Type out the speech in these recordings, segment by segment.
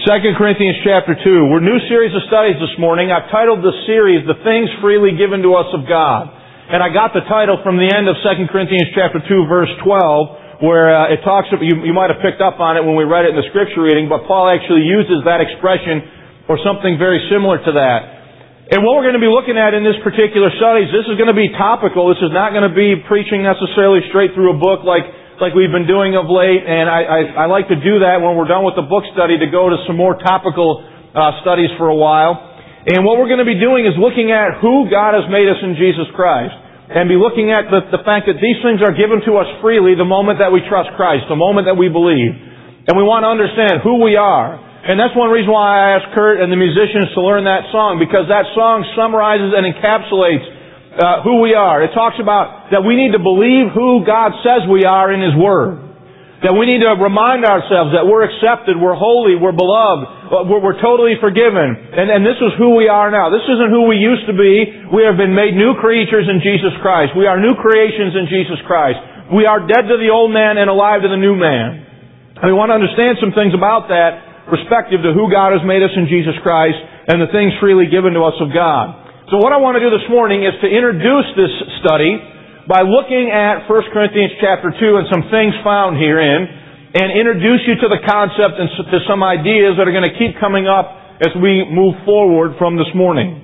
2 Corinthians chapter 2. We're a new series of studies this morning. I've titled the series, The Things Freely Given to Us of God. And I got the title from the end of 2 Corinthians chapter 2, verse 12, where it talks about, you might have picked up on it when we read it in the scripture reading, but Paul actually uses that expression or something very similar to that. And what we're going to be looking at in this particular study, this is going to be topical. This is not going to be preaching necessarily straight through a book like we've been doing of late, and I like to do that when we're done with the book study, to go to some more topical studies for a while. And what we're going to be doing is looking at who God has made us in Jesus Christ, and be looking at the fact that these things are given to us freely the moment that we trust Christ, the moment that we believe. And we want to understand who we are. And that's one reason why I asked Kurt and the musicians to learn that song, because that song summarizes and encapsulates who we are. It talks about that we need to believe who God says we are in His Word. That we need to remind ourselves that we're accepted, we're holy, we're beloved, we're totally forgiven. And this is who we are now. This isn't who we used to be. We have been made new creatures in Jesus Christ. We are new creations in Jesus Christ. We are dead to the old man and alive to the new man. And we want to understand some things about that, respective to who God has made us in Jesus Christ and the things freely given to us of God. So what I want to do this morning is to introduce this study by looking at 1 Corinthians chapter 2 and some things found herein, and introduce you to the concept and to some ideas that are going to keep coming up as we move forward from this morning.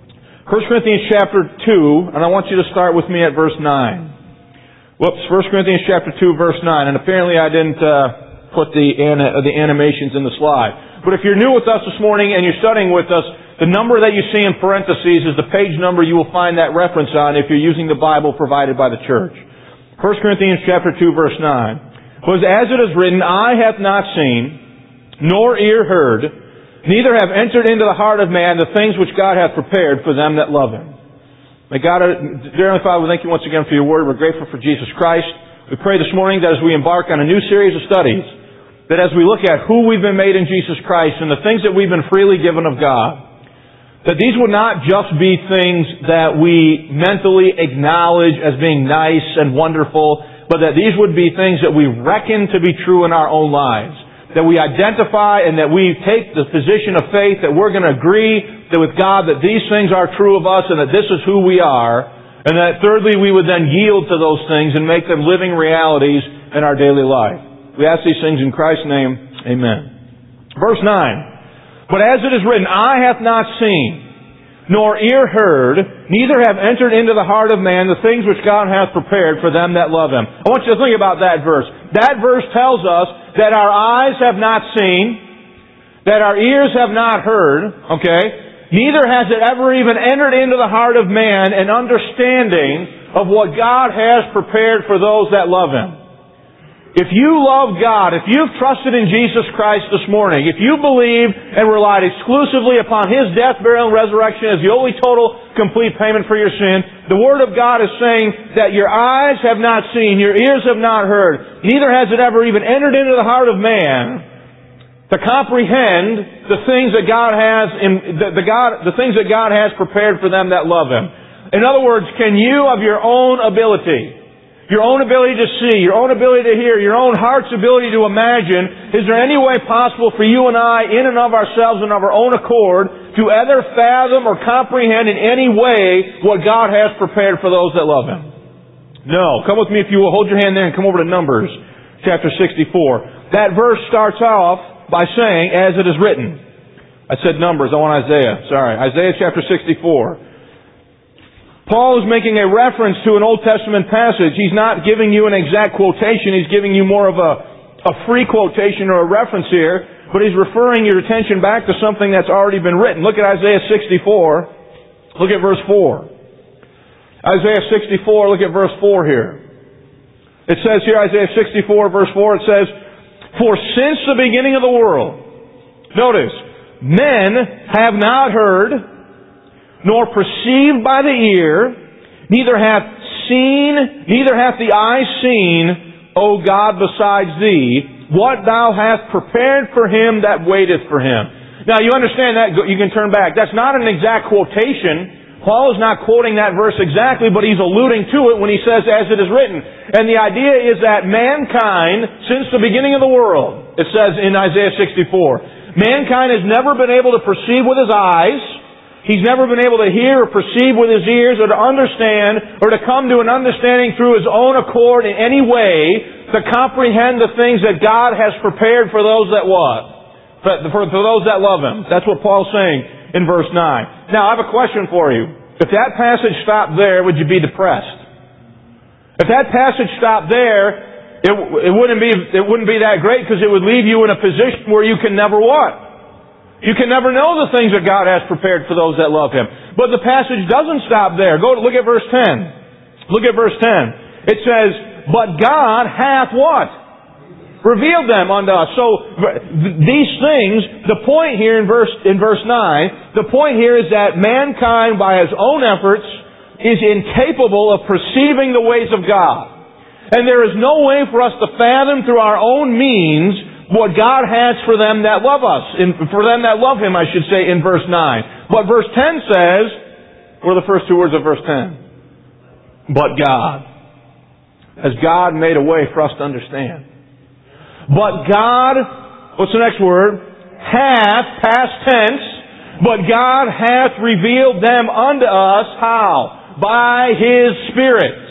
1 Corinthians chapter 2, and I want you to start with me at verse 9. 1 Corinthians chapter 2, verse 9, and apparently I didn't put the animations in the slide. But if you're new with us this morning and you're studying with us, the number that you see in parentheses is the page number you will find that reference on if you're using the Bible provided by the church. 1 Corinthians chapter 2, verse 9. Was as it is written, eye hath not seen, nor ear heard, neither have entered into the heart of man the things which God hath prepared for them that love Him. May God, dear Heavenly Father, we thank You once again for Your Word. We're grateful for Jesus Christ. We pray this morning that as we embark on a new series of studies, that as we look at who we've been made in Jesus Christ and the things that we've been freely given of God, that these would not just be things that we mentally acknowledge as being nice and wonderful, but that these would be things that we reckon to be true in our own lives. That we identify and that we take the position of faith that we're going to agree that with God that these things are true of us and that this is who we are. And that thirdly, we would then yield to those things and make them living realities in our daily life. We ask these things in Christ's name. Amen. Verse 9. But as it is written, eye hath not seen, nor ear heard, neither have entered into the heart of man the things which God hath prepared for them that love Him. I want you to think about that verse. That verse tells us that our eyes have not seen, that our ears have not heard, okay? Neither has it ever even entered into the heart of man an understanding of what God has prepared for those that love Him. If you love God, if you've trusted in Jesus Christ this morning, if you believe and relied exclusively upon His death, burial, and resurrection as the only total, complete payment for your sin, the Word of God is saying that your eyes have not seen, your ears have not heard, neither has it ever even entered into the heart of man to comprehend the things that God has the things that God has prepared for them that love Him. In other words, can you of your own ability, your own ability to see, your own ability to hear, your own heart's ability to imagine, is there any way possible for you and I, in and of ourselves and of our own accord, to either fathom or comprehend in any way what God has prepared for those that love Him? No. Come with me if you will. Hold your hand there and come over to Numbers chapter 64. That verse starts off by saying, as it is written. I said Numbers, I want Isaiah. Sorry. Isaiah chapter 64. Paul is making a reference to an Old Testament passage. He's not giving you an exact quotation. He's giving you more of a free quotation or a reference here. But he's referring your attention back to something that's already been written. Look at Isaiah 64. Look at verse 4. Isaiah 64, look at verse 4 here. It says here, Isaiah 64, verse 4, it says, for since the beginning of the world, notice, men have not heard, nor perceived by the ear, neither hath the eye seen, O God, besides Thee, what Thou hast prepared for him that waiteth for Him. Now you understand that, you can turn back. That's not an exact quotation. Paul is not quoting that verse exactly, but he's alluding to it when he says, as it is written. And the idea is that mankind, since the beginning of the world, it says in Isaiah 64, Mankind has never been able to perceive with his eyes. He's never been able to hear or perceive with his ears or to understand or to come to an understanding through his own accord in any way to comprehend the things that God has prepared for those that what? For those that love Him. That's what Paul's saying in verse 9. Now, I have a question for you. If that passage stopped there, would you be depressed? If that passage stopped there, it wouldn't be that great, because it would leave you in a position where you can never what? You can never know the things that God has prepared for those that love Him. But the passage doesn't stop there. Look at verse 10. Look at verse 10. It says, but God hath what? Revealed them unto us. So these things, the point here in verse 9, the point here is that mankind by his own efforts is incapable of perceiving the ways of God. And there is no way for us to fathom through our own means what God has for them that love us. For them that love Him, I should say, in verse 9. But verse 10 says, what are the first two words of verse 10? But God. Has God made a way for us to understand? But God, what's the next word? Hath, past tense, but God hath revealed them unto us, how? By His Spirit.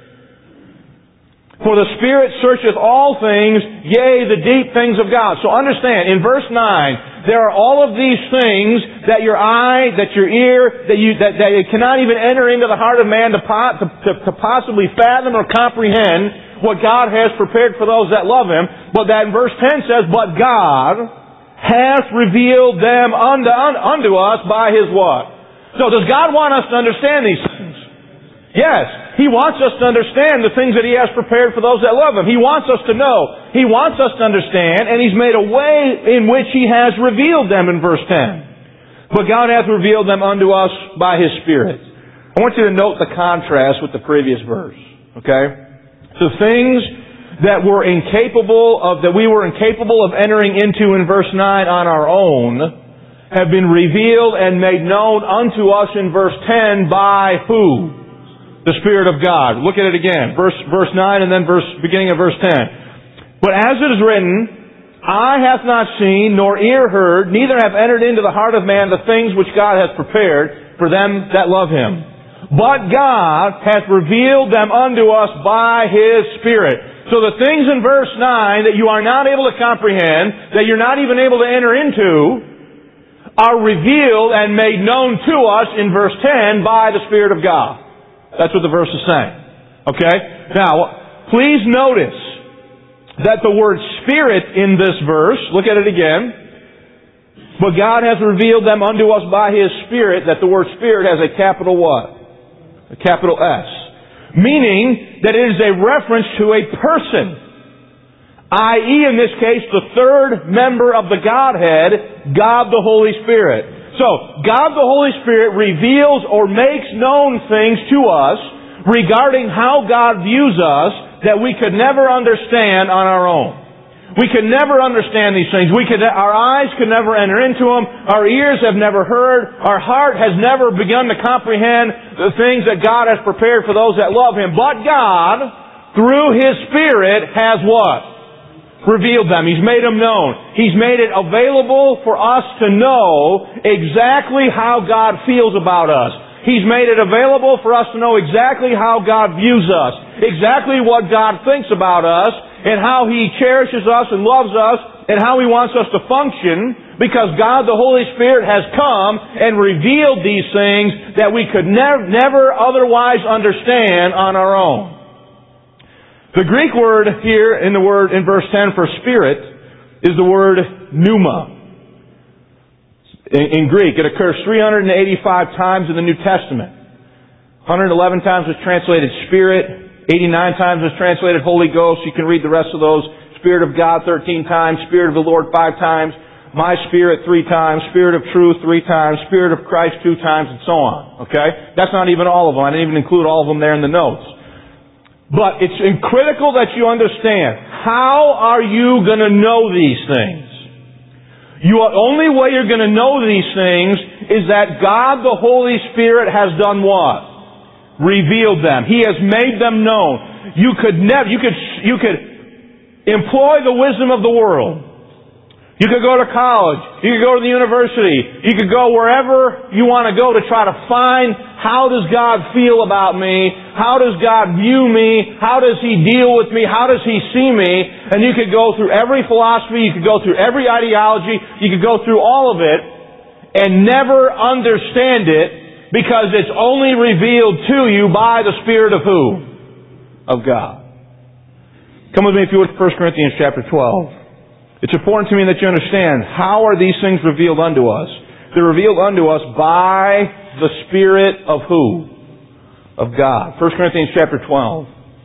For the Spirit searcheth all things, yea, the deep things of God. So understand, in verse 9, there are all of these things that your eye, that your ear, that you cannot even enter into the heart of man to possibly fathom or comprehend what God has prepared for those that love Him. But that in verse 10 says, but God hath revealed them unto us by His what? So does God want us to understand these things? Yes. He wants us to understand the things that He has prepared for those that love Him. He wants us to know. He wants us to understand, and He's made a way in which He has revealed them in verse 10. But God hath revealed them unto us by His Spirit. I want you to note the contrast with the previous verse. Okay? The things that we were incapable of entering into in verse 9 on our own have been revealed and made known unto us in verse 10 by who? The Spirit of God. Look at it again. Verse 9 and then beginning of verse 10. But as it is written, eye hath not seen, nor ear heard, neither have entered into the heart of man the things which God hath prepared for them that love Him. But God hath revealed them unto us by His Spirit. So the things in verse 9 that you are not able to comprehend, that you're not even able to enter into, are revealed and made known to us in verse 10 by the Spirit of God. That's what the verse is saying. Okay? Now, please notice that the word Spirit in this verse, look at it again, but God has revealed them unto us by His Spirit, that the word Spirit has a capital what? A capital S. Meaning that it is a reference to a person. I.e., in this case, the third member of the Godhead, God the Holy Spirit. So, God the Holy Spirit reveals or makes known things to us regarding how God views us that we could never understand on our own. We could never understand these things. Our eyes could never enter into them. Our ears have never heard. Our heart has never begun to comprehend the things that God has prepared for those that love Him. But God, through His Spirit, has what? Revealed them. He's made them known. He's made it available for us to know exactly how God feels about us. He's made it available for us to know exactly how God views us, exactly what God thinks about us, and how He cherishes us and loves us, and how He wants us to function, because God the Holy Spirit has come and revealed these things that we could never otherwise understand on our own. The Greek word here in verse 10 for Spirit is the word pneuma. In Greek, it occurs 385 times in the New Testament. 111 times is translated Spirit. 89 times is translated Holy Ghost. You can read the rest of those. Spirit of God 13 times. Spirit of the Lord 5 times. My Spirit 3 times. Spirit of truth 3 times. Spirit of Christ 2 times, and so on. Okay? That's not even all of them. I didn't even include all of them there in the notes. But it's critical that you understand, how are you going to know these things? The only way you're going to know these things is that God the Holy Spirit has done what? Revealed them. He has made them known. You could employ the wisdom of the world. You could go to college. You could go to the university. You could go wherever you want to go to try to find, how does God feel about me? How does God view me? How does He deal with me? How does He see me? And you could go through every philosophy. You could go through every ideology. You could go through all of it and never understand it, because it's only revealed to you by the Spirit of who? Of God. Come with me, if you would, to 1 Corinthians chapter 12. It's important to me that you understand, how are these things revealed unto us? They're revealed unto us by the Spirit of who? Of God. 1 Corinthians chapter 12.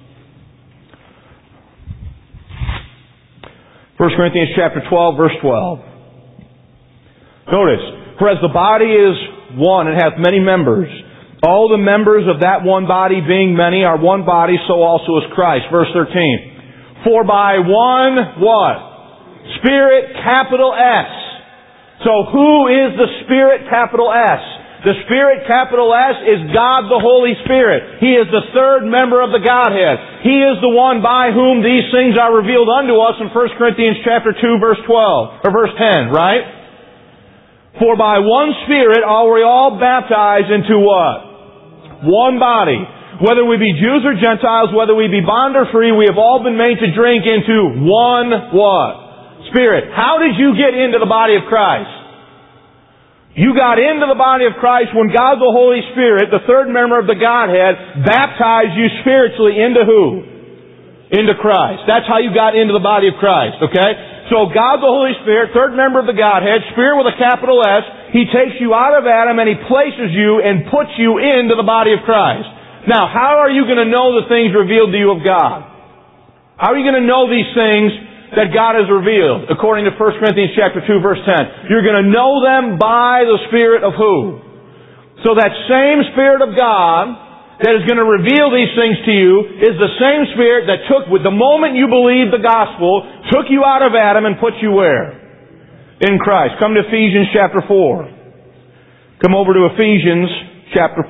1 Corinthians chapter 12, verse 12. Notice, for as the body is one and hath many members, all the members of that one body being many are one body, so also is Christ. Verse 13. For by one, what? Spirit, capital S. So who is the Spirit, capital S? The Spirit, capital S, is God the Holy Spirit. He is the third member of the Godhead. He is the one by whom these things are revealed unto us in 1 Corinthians chapter 2, verse 12, or verse 10, right? For by one Spirit are we all baptized into what? One body. Whether we be Jews or Gentiles, whether we be bond or free, we have all been made to drink into one what? Spirit. How did you get into the body of Christ? You got into the body of Christ when God the Holy Spirit, the third member of the Godhead, baptized you spiritually into who? Into Christ. That's how you got into the body of Christ, okay? So God the Holy Spirit, third member of the Godhead, Spirit with a capital S, He takes you out of Adam and He places you and puts you into the body of Christ. Now, how are you going to know the things revealed to you of God? How are you going to know these things that God has revealed? According to 1 Corinthians chapter 2, verse 10. You're going to know them by the Spirit of who? So that same Spirit of God that is going to reveal these things to you is the same Spirit that took, with the moment you believed the gospel, took you out of Adam and put you where? In Christ. Come to Ephesians chapter 4. Come over to Ephesians chapter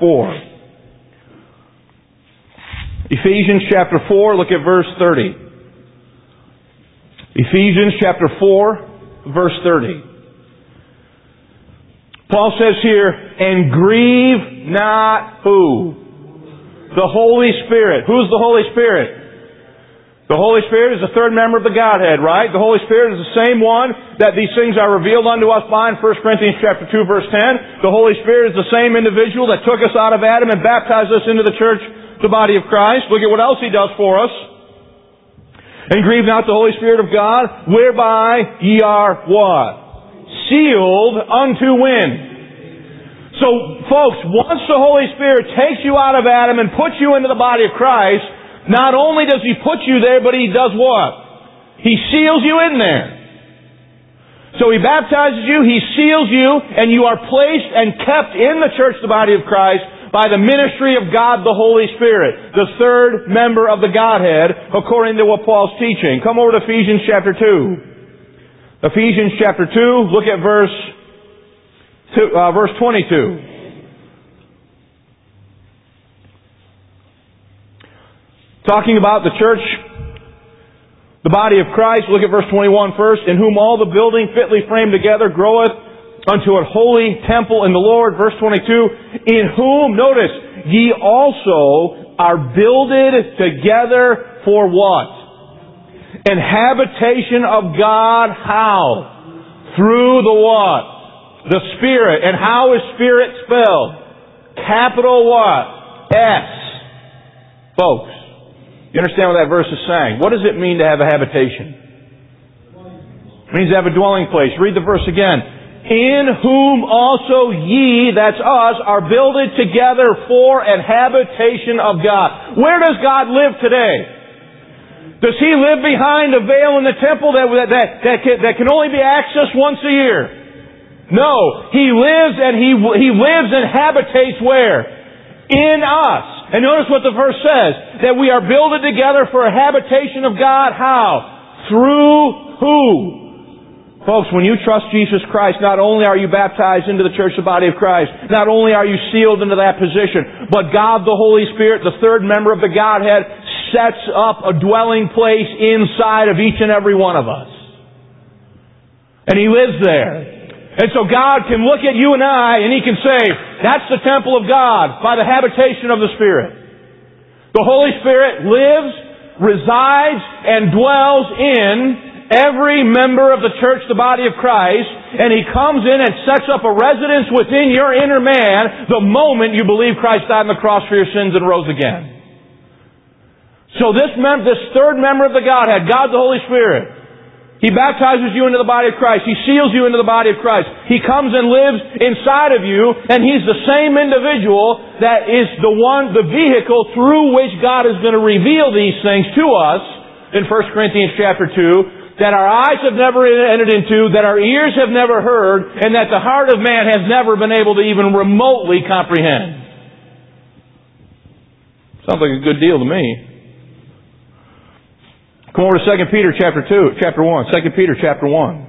4. Ephesians chapter 4, look at verse 30. Ephesians chapter 4, verse 30. Paul says here, and grieve not who? The Holy Spirit. Who's the Holy Spirit? The Holy Spirit is the third member of the Godhead, right? The Holy Spirit is the same one that these things are revealed unto us by in 1 Corinthians chapter 2, verse 10. The Holy Spirit is the same individual that took us out of Adam and baptized us into the church, the body of Christ. Look at what else He does for us. And grieve not the Holy Spirit of God, whereby ye are what? Sealed unto when? So, folks, once the Holy Spirit takes you out of Adam and puts you into the body of Christ, not only does He put you there, but He does what? He seals you in there. So He baptizes you, He seals you, and you are placed and kept in the church, the body of Christ, by the ministry of God the Holy Spirit, the third member of the Godhead, according to what Paul's teaching. Come over to Ephesians chapter 2. Ephesians chapter 2, look at verse 22. Talking about the church, the body of Christ, look at verse 21 first. In whom all the building fitly framed together groweth unto a holy temple in the Lord. Verse 22. In whom, notice, ye also are builded together for what? An habitation of God. How? Through the what? The Spirit. And how is Spirit spelled? Capital what? S. Folks, you understand what that verse is saying? What does it mean to have a habitation? It means to have a dwelling place. Read the verse again. In whom also ye, that's us, are builded together for an habitation of God. Where does God live today? Does He live behind a veil in the temple that can only be accessed once a year? No. He lives and He lives and habitates where? In us. And notice what the verse says. That we are builded together for a habitation of God. How? Through who? Folks, when you trust Jesus Christ, not only are you baptized into the church, the body of Christ, not only are you sealed into that position, but God the Holy Spirit, the third member of the Godhead, sets up a dwelling place inside of each and every one of us. And He lives there. And so God can look at you and I and He can say, that's the temple of God by the habitation of the Spirit. The Holy Spirit lives, resides, and dwells in every member of the church, the body of Christ, and He comes in and sets up a residence within your inner man the moment you believe Christ died on the cross for your sins and rose again. So this third member of the Godhead, God the Holy Spirit, He baptizes you into the body of Christ. He seals you into the body of Christ. He comes and lives inside of you, and He's the same individual that is the vehicle through which God is going to reveal these things to us in 1 Corinthians chapter 2, that our eyes have never entered into, that our ears have never heard, and that the heart of man has never been able to even remotely comprehend. Sounds like a good deal to me. Come over to 2 Peter chapter 1. 2 Peter chapter 1.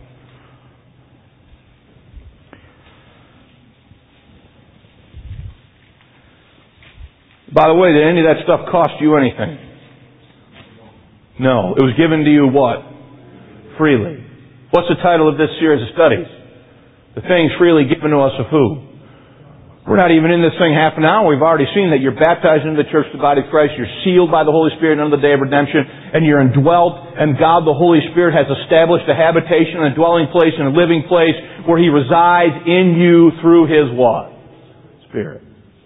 By the way, did any of that stuff cost you anything? No. It was given to you what? Freely. What's the title of this series of studies? The things freely given to us of who? We're not even in this thing half an hour. We've already seen that you're baptized into the church, the body of Christ. You're sealed by the Holy Spirit unto the day of redemption. And you're indwelt. And God, the Holy Spirit, has established a habitation, a dwelling place, and a living place where He resides in you through His what? Spirit.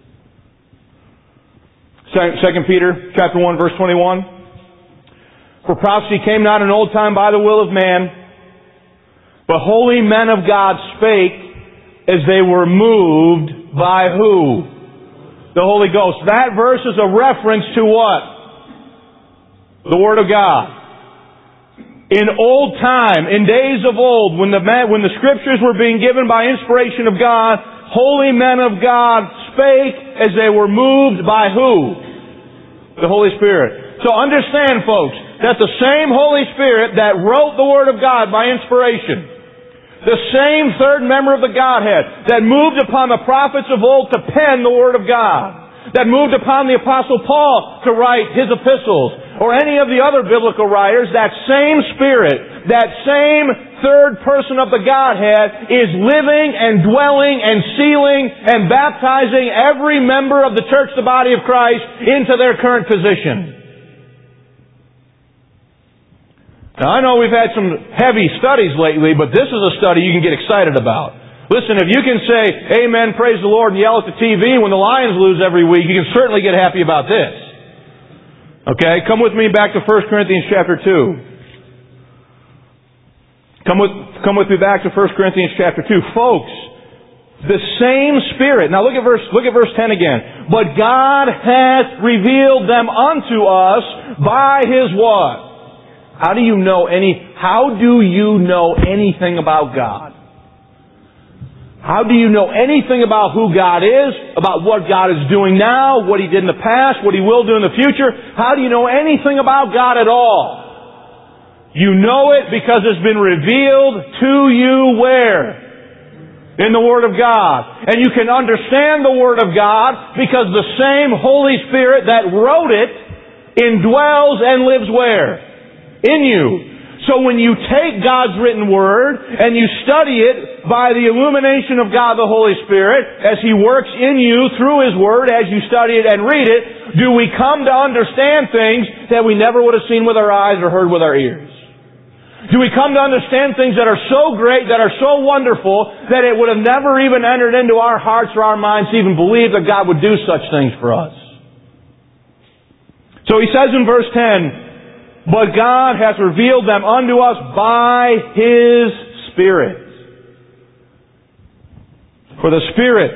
2 Peter chapter 1, verse 21. For prophecy came not in old time by the will of man, but holy men of God spake as they were moved by who? The Holy Ghost. That verse is a reference to what? The Word of God. In old time, in days of old, when the Scriptures were being given by inspiration of God, holy men of God spake as they were moved by who? The Holy Spirit. So understand, folks, that the same Holy Spirit that wrote the Word of God by inspiration, the same third member of the Godhead that moved upon the prophets of old to pen the Word of God, that moved upon the Apostle Paul to write his epistles, or any of the other biblical writers, that same Spirit, that same third person of the Godhead is living and dwelling and sealing and baptizing every member of the church, the body of Christ, into their current position. Now, I know we've had some heavy studies lately, but this is a study you can get excited about. Listen, if you can say, amen, praise the Lord, and yell at the TV when the Lions lose every week, you can certainly get happy about this. Okay? Come with me back to 1 Corinthians chapter 2. Come with me back to 1 Corinthians chapter 2. Folks, the same Spirit. Now look at verse 10 again. But God hath revealed them unto us by His what? How do you know anything about God? How do you know anything about who God is, about what God is doing now, what He did in the past, what He will do in the future? How do you know anything about God at all? You know it because it's been revealed to you where? In the Word of God. And you can understand the Word of God because the same Holy Spirit that wrote it indwells and lives where? In you. So when you take God's written Word and you study it by the illumination of God the Holy Spirit, as He works in you through His Word as you study it and read it, do we come to understand things that we never would have seen with our eyes or heard with our ears? Do we come to understand things that are so great, that are so wonderful, that it would have never even entered into our hearts or our minds to even believe that God would do such things for us? So he says in verse 10, but God has revealed them unto us by His Spirit. For the Spirit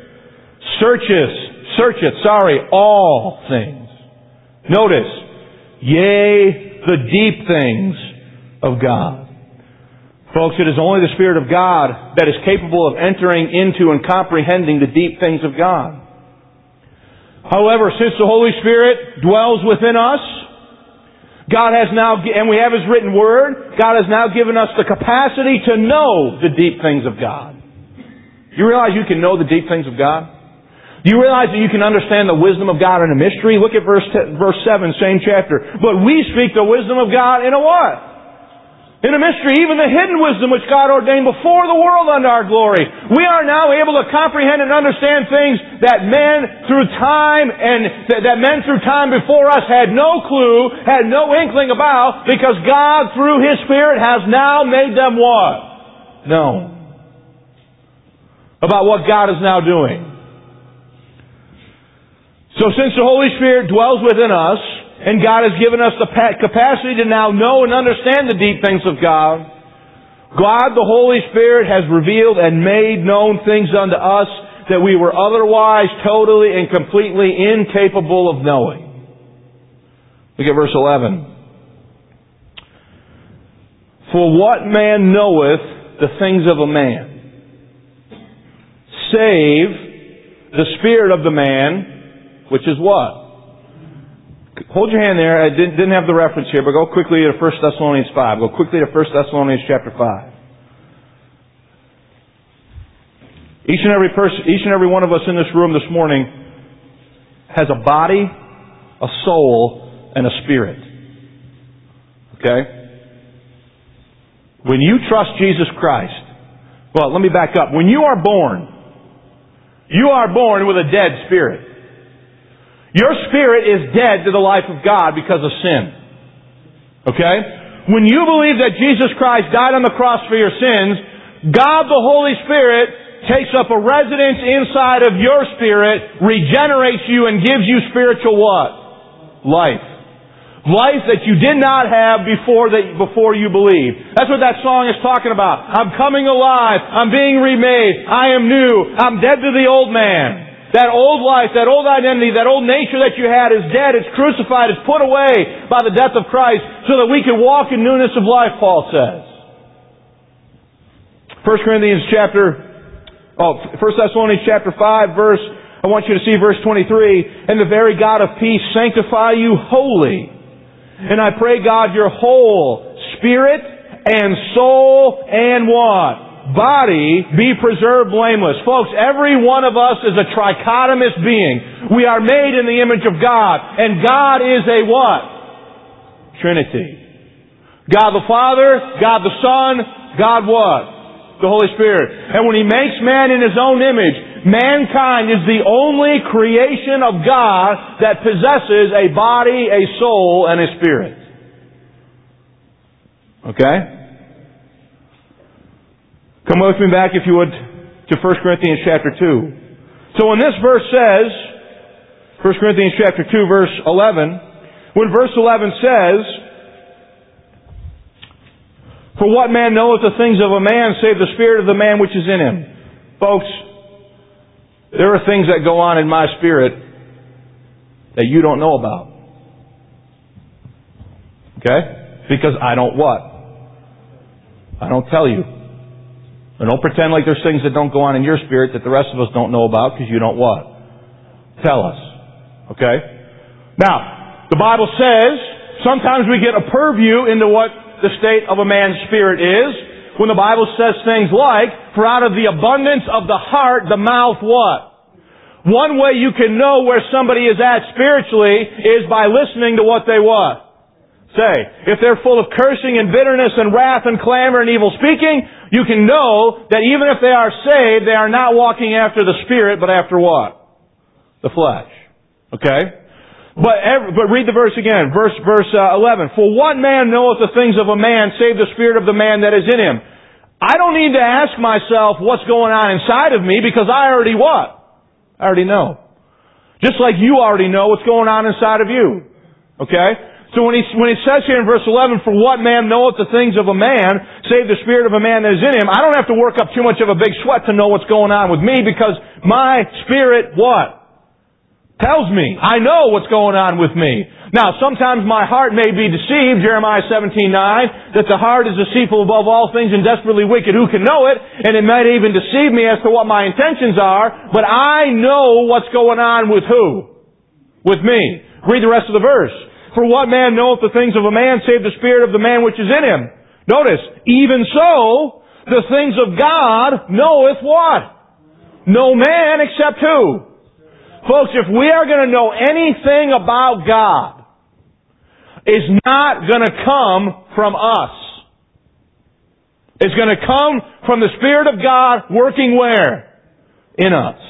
searcheth all things. Notice, yea, the deep things of God. Folks, it is only the Spirit of God that is capable of entering into and comprehending the deep things of God. However, since the Holy Spirit dwells within us, God has now, and we have His written Word, God has now given us the capacity to know the deep things of God. Do you realize you can know the deep things of God? Do you realize that you can understand the wisdom of God in a mystery? Look at verse 7, same chapter. But we speak the wisdom of God in a what? In a mystery, even the hidden wisdom which God ordained before the world unto our glory. We are now able to comprehend and understand things that men through time before us had no clue, had no inkling about, because God through His Spirit has now made them what? Known. About what God is now doing. So since the Holy Spirit dwells within us, and God has given us the capacity to now know and understand the deep things of God, God, the Holy Spirit, has revealed and made known things unto us that we were otherwise totally and completely incapable of knowing. Look at verse 11. For what man knoweth the things of a man, save the spirit of the man, which is what? Hold your hand there. I didn't have the reference here, but go quickly to 1 Thessalonians 5. Go quickly to 1 Thessalonians chapter 5. Each and every one of us in this room this morning has a body, a soul, and a spirit. Okay? When you trust Jesus Christ, well, let me back up. When you are born with a dead spirit. Your spirit is dead to the life of God because of sin. Okay? When you believe that Jesus Christ died on the cross for your sins, God the Holy Spirit takes up a residence inside of your spirit, regenerates you, and gives you spiritual what? Life. Life that you did not have before you believed. That's what that song is talking about. I'm coming alive. I'm being remade. I am new. I'm dead to the old man. That old life, that old identity, that old nature that you had is dead, it's crucified, it's put away by the death of Christ so that we can walk in newness of life, Paul says. 1 Thessalonians chapter 5, I want you to see verse 23. And the very God of peace sanctify you wholly. And I pray God your whole spirit and soul and what? Body be preserved blameless. Folks, every one of us is a trichotomous being. We are made in the image of God. And God is a what? Trinity. God the Father, God the Son, God what? The Holy Spirit. And when He makes man in His own image, mankind is the only creation of God that possesses a body, a soul, and a spirit. Okay? Come with me back, if you would, to 1 Corinthians chapter 2. So when this verse says, 1 Corinthians chapter 2, verse 11, when verse 11 says, for what man knoweth the things of a man, save the spirit of the man which is in him? Folks, there are things that go on in my spirit that you don't know about. Okay? Because I don't what? I don't tell you. And don't pretend like there's things that don't go on in your spirit that the rest of us don't know about, because you don't what? Tell us. Okay? Now, the Bible says sometimes we get a purview into what the state of a man's spirit is when the Bible says things like, for out of the abundance of the heart, the mouth what? One way you can know where somebody is at spiritually is by listening to what they what? Say. If they're full of cursing and bitterness and wrath and clamor and evil speaking, you can know that even if they are saved, they are not walking after the Spirit, but after what? The flesh. Okay? But read the verse again. Verse 11. For what man knoweth the things of a man, save the spirit of the man that is in him? I don't need to ask myself what's going on inside of me, because I already what? I already know. Just like you already know what's going on inside of you. Okay? So when he says here in verse 11, for what man knoweth the things of a man, save the spirit of a man that is in him, I don't have to work up too much of a big sweat to know what's going on with me, because my spirit what? Tells me. I know what's going on with me. Now, sometimes my heart may be deceived, Jeremiah 17:9, that the heart is deceitful above all things and desperately wicked. Who can know it? And it might even deceive me as to what my intentions are, but I know what's going on with who? With me. Read the rest of the verse. For what man knoweth the things of a man, save the spirit of the man which is in him? Notice, even so, the things of God knoweth what? No man except who? Folks, if we are going to know anything about God, it's not going to come from us. It's going to come from the Spirit of God working where? In us.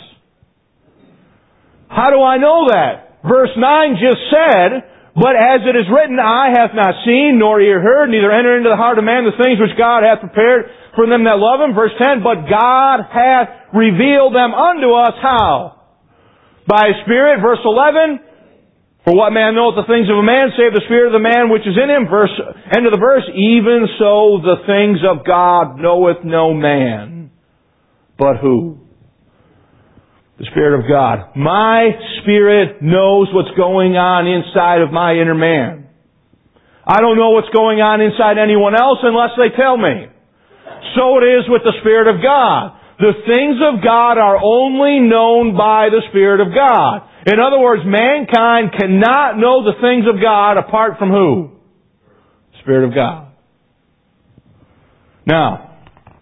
How do I know that? Verse 9 just said, but as it is written, eye hath not seen, nor ear heard, neither enter into the heart of man the things which God hath prepared for them that love Him. Verse 10, but God hath revealed them unto us, how? By His Spirit. Verse 11, for what man knoweth the things of a man, save the Spirit of the man which is in him. End of the verse, even so the things of God knoweth no man. But who? The Spirit of God. My spirit knows what's going on inside of my inner man. I don't know what's going on inside anyone else unless they tell me. So it is with the Spirit of God. The things of God are only known by the Spirit of God. In other words, mankind cannot know the things of God apart from who? The Spirit of God. Now,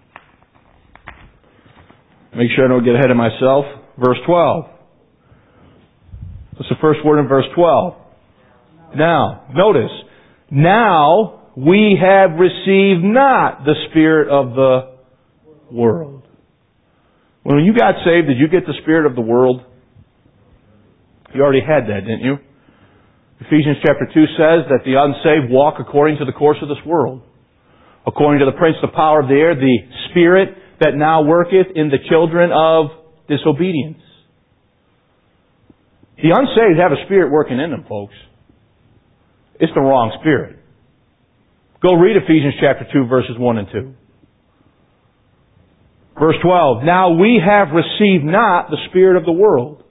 make sure I don't get ahead of myself. Verse 12. What's the first word in verse 12? Now. Notice. Now we have received not the spirit of the world. When you got saved, did you get the spirit of the world? You already had that, didn't you? Ephesians chapter 2 says that the unsaved walk according to the course of this world. According to the prince of the power of the air, the spirit that now worketh in the children of disobedience. The unsaved have a spirit working in them, folks. It's the wrong spirit. Go read Ephesians chapter 2, verses 1 and 2. Verse 12, now we have received not the spirit of the world,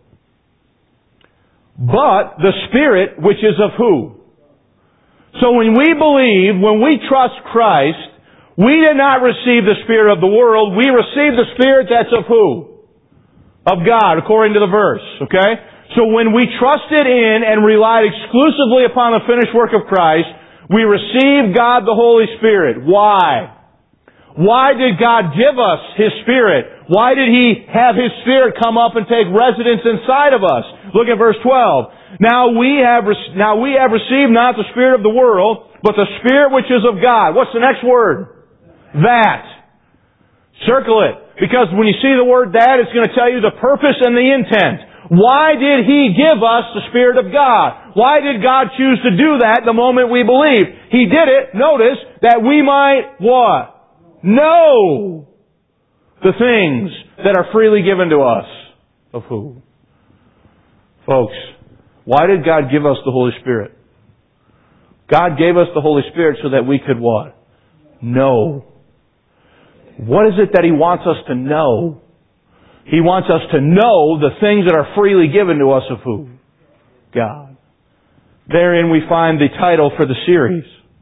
but the Spirit which is of who? So when we believe, when we trust Christ, we did not receive the spirit of the world, we received the Spirit that's of who? Of God, according to the verse. Okay? So when we trusted in and relied exclusively upon the finished work of Christ, we received God the Holy Spirit. Why? Why did God give us His Spirit? Why did He have His Spirit come up and take residence inside of us? Look at verse 12. Now we have received not the spirit of the world, but the Spirit which is of God. What's the next word? That. Circle it. Because when you see the word that, it's going to tell you the purpose and the intent. Why did He give us the Spirit of God? Why did God choose to do that the moment we believe? He did it, notice, that we might what? Know the things that are freely given to us. Of who? Folks, why did God give us the Holy Spirit? God gave us the Holy Spirit so that we could what? Know. What is it that He wants us to know? He wants us to know the things that are freely given to us of who? God. Therein we find the title for the series.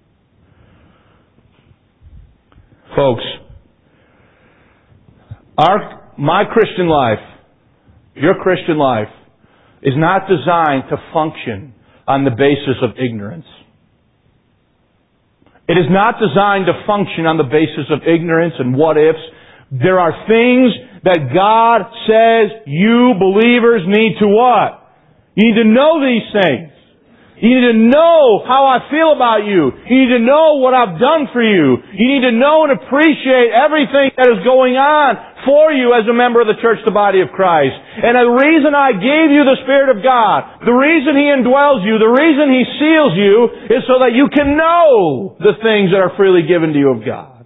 Folks, my Christian life, your Christian life, is not designed to function on the basis of ignorance. It is not designed to function on the basis of ignorance and what-ifs. There are things that God says you believers need to what? You need to know these things. You need to know how I feel about you. You need to know what I've done for you. You need to know and appreciate everything that is going on for you as a member of the church, the body of Christ. And the reason I gave you the Spirit of God, the reason He indwells you, the reason He seals you, is so that you can know the things that are freely given to you of God.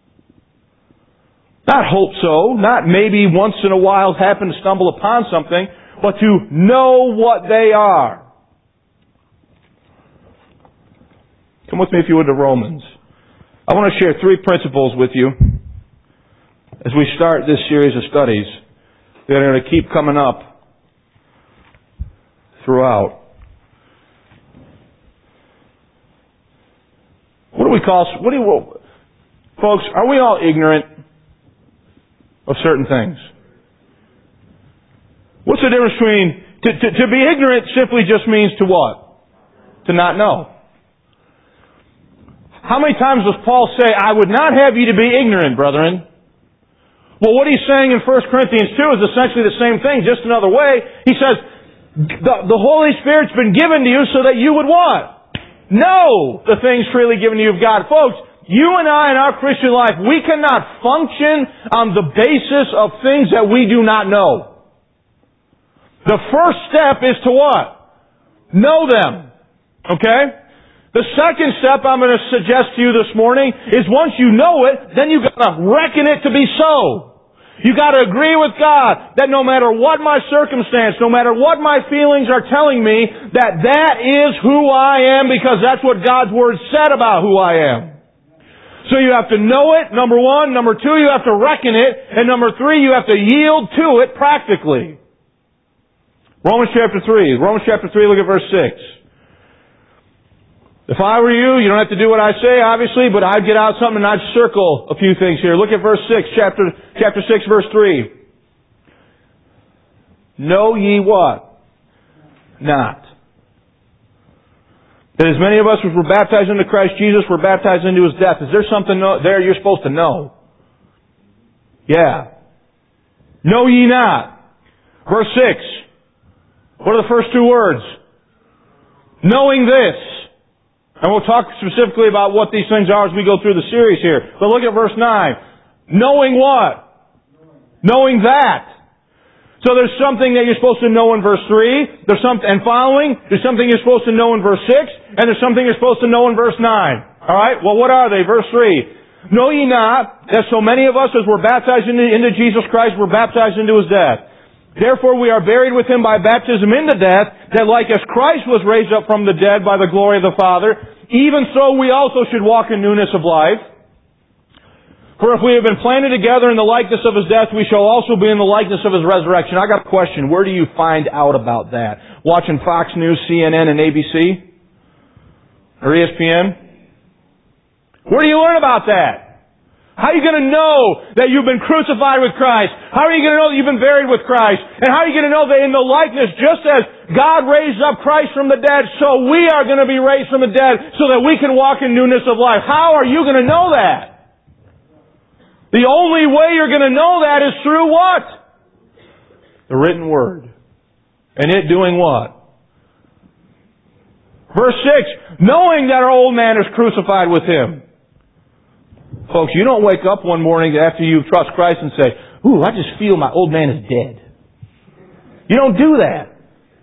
Not hope so, not maybe once in a while happen to stumble upon something, but to know what they are. Come with me, if you would, to Romans. I want to share 3 principles with you as we start this series of studies that are going to keep coming up throughout. Folks, are we all ignorant of certain things? What's the difference between... To be ignorant simply just means to what? To not know. How many times does Paul say, I would not have you to be ignorant, brethren? Well, what he's saying in 1 Corinthians 2 is essentially the same thing, just another way. He says, the Holy Spirit's been given to you so that you would what? Know the things freely given to you of God. Folks, you and I in our Christian life, we cannot function on the basis of things that we do not know. The first step is to what? Know them. Okay? The second step I'm going to suggest to you this morning is once you know it, then you've got to reckon it to be so. You got to agree with God that no matter what my circumstance, no matter what my feelings are telling me, that is who I am because that's what God's Word said about who I am. So you have to know it, number one. Number two, you have to reckon it. And number three, you have to yield to it practically. Romans chapter 3. Romans chapter 3, look at verse 6. If I were you, you don't have to do what I say, obviously, but I'd get out something and I'd circle a few things here. Look at verse 6, chapter 6, verse 3. Know ye what? Not. That as many of us as were baptized into Christ Jesus were baptized into His death. Is there something there you're supposed to know? Yeah. Know ye not. Verse 6. What are the first two words? Knowing this. And we'll talk specifically about what these things are as we go through the series here. But look at verse 9. Knowing what? Knowing that. So there's something that you're supposed to know in verse 3. There's something you're supposed to know in verse 6. And there's something you're supposed to know in verse 9. Alright? Well, what are they? Verse 3. Know ye not that so many of us as were baptized into Jesus Christ were baptized into His death? Therefore we are buried with Him by baptism into death, that like as Christ was raised up from the dead by the glory of the Father, even so we also should walk in newness of life. For if we have been planted together in the likeness of His death, we shall also be in the likeness of His resurrection. I got a question. Where do you find out about that? Watching Fox News, CNN, and ABC? Or ESPN? Where do you learn about that? How are you going to know that you've been crucified with Christ? How are you going to know that you've been buried with Christ? And how are you going to know that in the likeness, just as God raised up Christ from the dead, so we are going to be raised from the dead so that we can walk in newness of life? How are you going to know that? The only way you're going to know that is through what? The written Word. And it doing what? Verse 6, knowing that our old man is crucified with Him. Folks, you don't wake up one morning after you trust Christ and say, ooh, I just feel my old man is dead. You don't do that.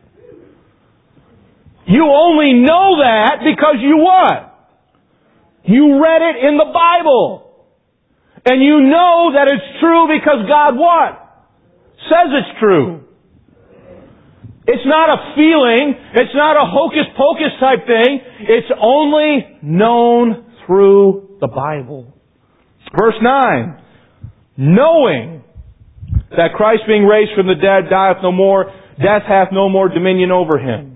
You only know that because you what? You read it in the Bible. And you know that it's true because God what? Says it's true. It's not a feeling. It's not a hocus pocus type thing. It's only known through the Bible. Verse 9. Knowing that Christ being raised from the dead dieth no more, death hath no more dominion over Him.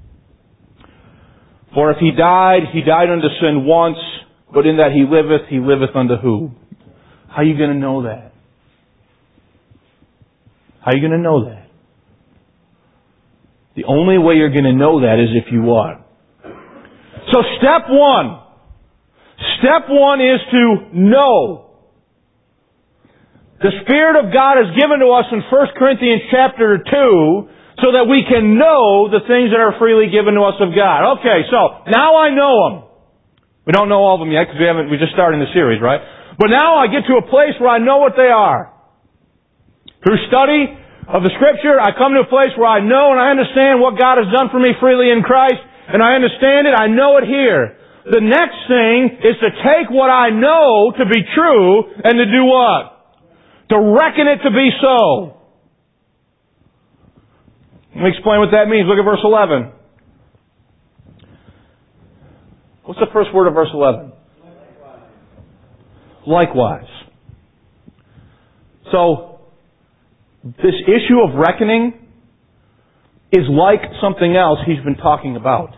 For if He died unto sin once, but in that He liveth unto who? How are you going to know that? How are you going to know that? The only way you're going to know that is if you what? So step one. Step one is to know. The Spirit of God is given to us in 1 Corinthians chapter 2 so that we can know the things that are freely given to us of God. Okay, so now I know them. We don't know all of them yet because we just started the series, right? But now I get to a place where I know what they are. Through study of the Scripture, I come to a place where I know and I understand what God has done for me freely in Christ, and I understand it, I know it here. The next thing is to take what I know to be true and to do what? To reckon it to be so. Let me explain what that means. Look at verse 11. What's the first word of verse 11? Likewise. So, this issue of reckoning is like something else He's been talking about.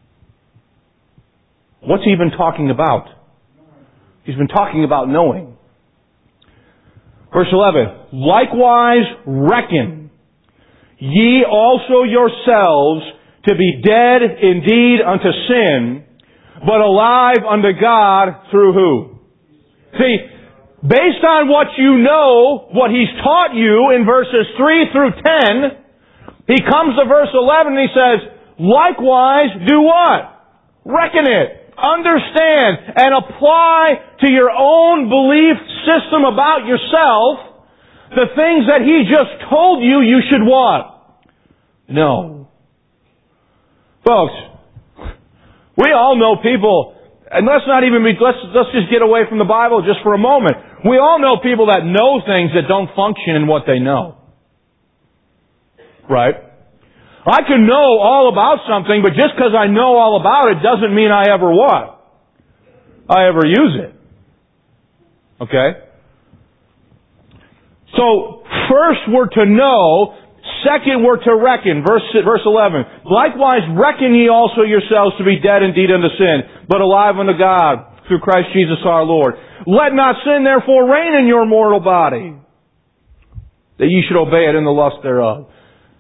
What's He been talking about? He's been talking about knowing. Verse 11. Likewise reckon ye also yourselves to be dead indeed unto sin, but alive unto God through who? See, based on what you know, what He's taught you in verses 3 through 10, He comes to verse 11 and He says, likewise do what? Reckon it. understand and apply to your own belief system about yourself the things that He just told you you should what? No. Folks, we all know people, and let's just get away from the Bible just for a moment. We all know people that know things that don't function in what they know. Right? I can know all about something, but just because I know all about it doesn't mean I ever what? I ever use it. Okay? So, first we're to know, second we're to reckon. Verse 11. Likewise reckon ye also yourselves to be dead indeed unto sin, but alive unto God through Christ Jesus our Lord. Let not sin therefore reign in your mortal body, that ye should obey it in the lust thereof.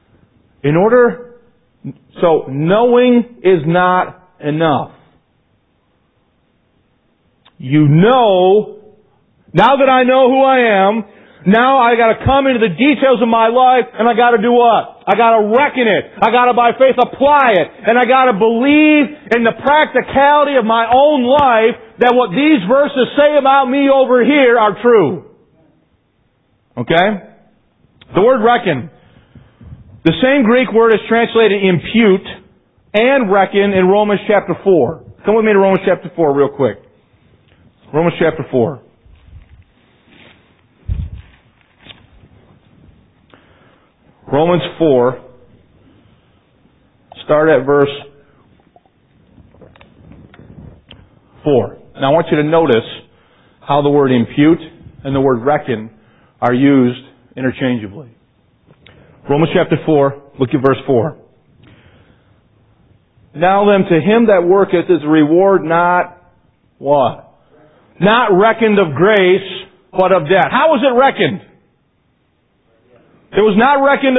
So knowing is not enough. You know, now that I know who I am, now I gotta come into the details of my life, and I gotta do what? I gotta reckon it. I gotta by faith apply it. And I gotta believe in the practicality of my own life that what these verses say about me over here are true. Okay? The word reckon. The same Greek word is translated impute and reckon in Romans chapter 4. Come with me to Romans chapter 4 real quick. Romans chapter 4. Romans 4, start at verse 4. Now I want you to notice how the word impute and the word reckon are used interchangeably. Romans chapter 4, look at verse 4. Now then, to him that worketh is a reward not what? Not reckoned of grace, but of debt. How was it reckoned? It was not reckoned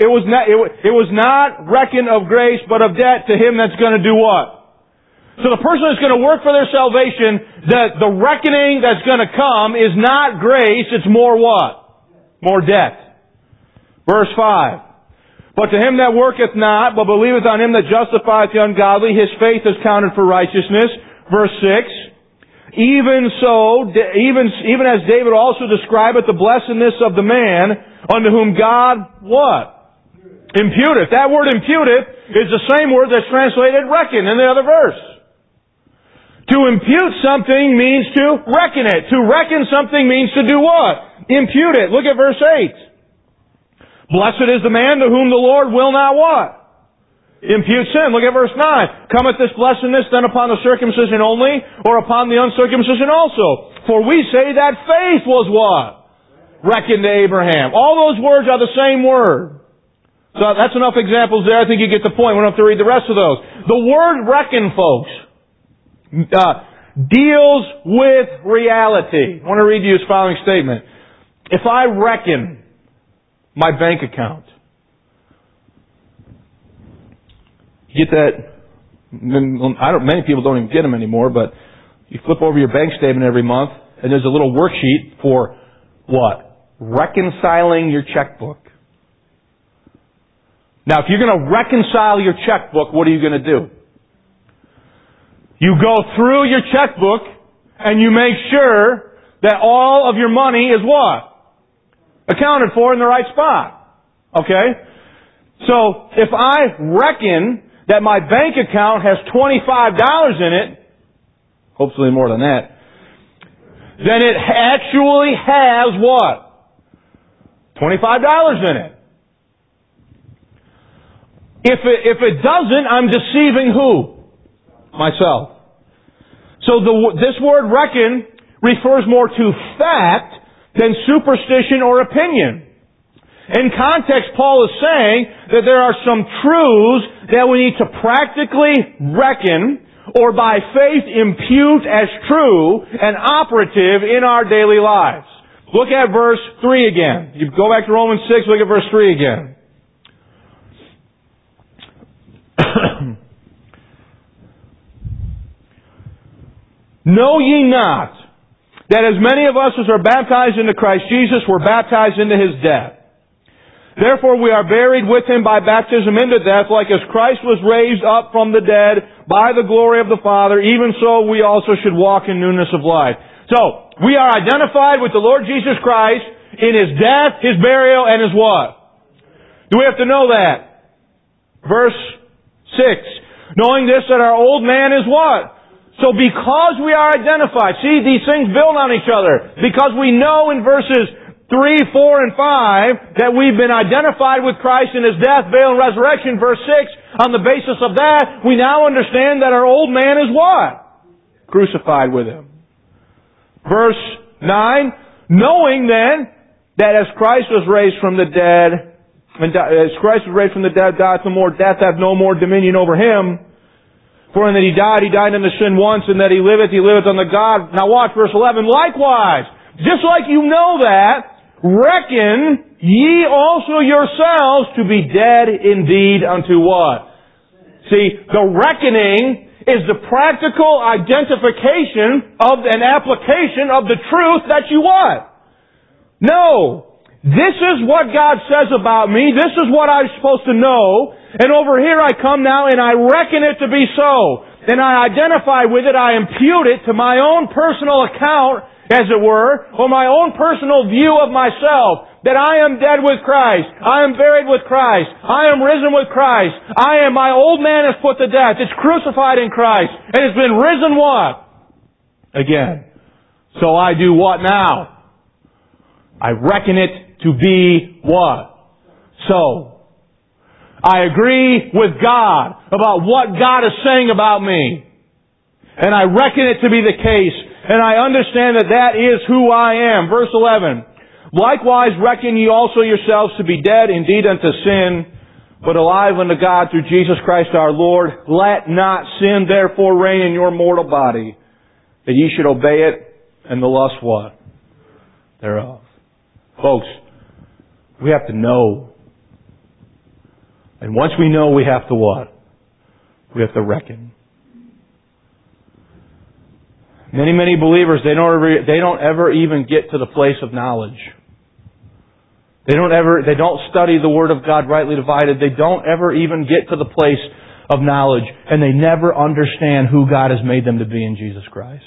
of grace, but of debt to him that's going to do what? So the person that's going to work for their salvation, the reckoning that's going to come is not grace, it's more what? More debt. Verse 5. But to him that worketh not, but believeth on him that justifieth the ungodly, his faith is counted for righteousness. Verse 6. Even as David also describeth the blessedness of the man, unto whom God, what? Imputeth. That word imputeth is the same word that's translated reckon in the other verse. To impute something means to reckon it. To reckon something means to do what? Impute it. Look at verse 8. Blessed is the man to whom the Lord will not what? Impute sin. Look at verse 9. Cometh this blessedness then upon the circumcision only, or upon the uncircumcision also? For we say that faith was what? Reckoned to Abraham. All those words are the same word. So that's enough examples there. I think you get the point. We don't have to read the rest of those. The word reckon, folks, deals with reality. I want to read you his following statement. If I reckon my bank account, you get that? Many people don't even get them anymore, but you flip over your bank statement every month, and there's a little worksheet for what? Reconciling your checkbook. Now, if you're going to reconcile your checkbook, what are you going to do? You go through your checkbook and you make sure that all of your money is what? Accounted for in the right spot. Okay? So, if I reckon that my bank account has $25 in it, hopefully more than that, then it actually has what? $25 in it. If it doesn't, I'm deceiving who? Myself. So this word reckon refers more to fact than superstition or opinion. In context, Paul is saying that there are some truths that we need to practically reckon or by faith impute as true and operative in our daily lives. Look at verse 3 again. You go back to Romans 6, look at verse 3 again. Know ye not that as many of us as are baptized into Christ Jesus were baptized into His death? Therefore we are buried with Him by baptism into death, like as Christ was raised up from the dead by the glory of the Father, even so we also should walk in newness of life. So, we are identified with the Lord Jesus Christ in His death, His burial, and His what? Do we have to know that? Verse 6. Knowing this, that our old man is what? So because we are identified, see, these things build on each other. Because we know in verses 3, 4, and 5 that we've been identified with Christ in His death, burial, and resurrection. Verse 6, on the basis of that, we now understand that our old man is what? Crucified with Him. Verse 9, knowing then that as Christ was raised from the dead, as Christ was raised from the dead, dieth no more, death hath no more dominion over Him. For in that He died unto sin once, and that He liveth unto God. Now watch verse 11. Likewise, just like you know that, reckon ye also yourselves to be dead indeed unto what? See, the reckoning is the practical identification of an application of the truth that you what? No. This is what God says about me. This is what I'm supposed to know. And over here I come now and I reckon it to be so. And I identify with it. I impute it to my own personal account, as it were, or my own personal view of myself, that I am dead with Christ, I am buried with Christ, I am risen with Christ, my old man is put to death, it's crucified in Christ, and it's been risen what? Again. So I do what now? I reckon it to be what? So. I agree with God about what God is saying about me. And I reckon it to be the case. And I understand that that is who I am. Verse 11. Likewise reckon ye also yourselves to be dead indeed unto sin, but alive unto God through Jesus Christ our Lord. Let not sin therefore reign in your mortal body, that ye should obey it, and the lust what? Thereof. Folks, we have to know. And once we know, we have to what? We have to reckon. Many believers, they don't ever even get to the place of knowledge. They don't study the Word of God rightly divided. They don't ever even get to the place of knowledge. And they never understand who God has made them to be in Jesus Christ.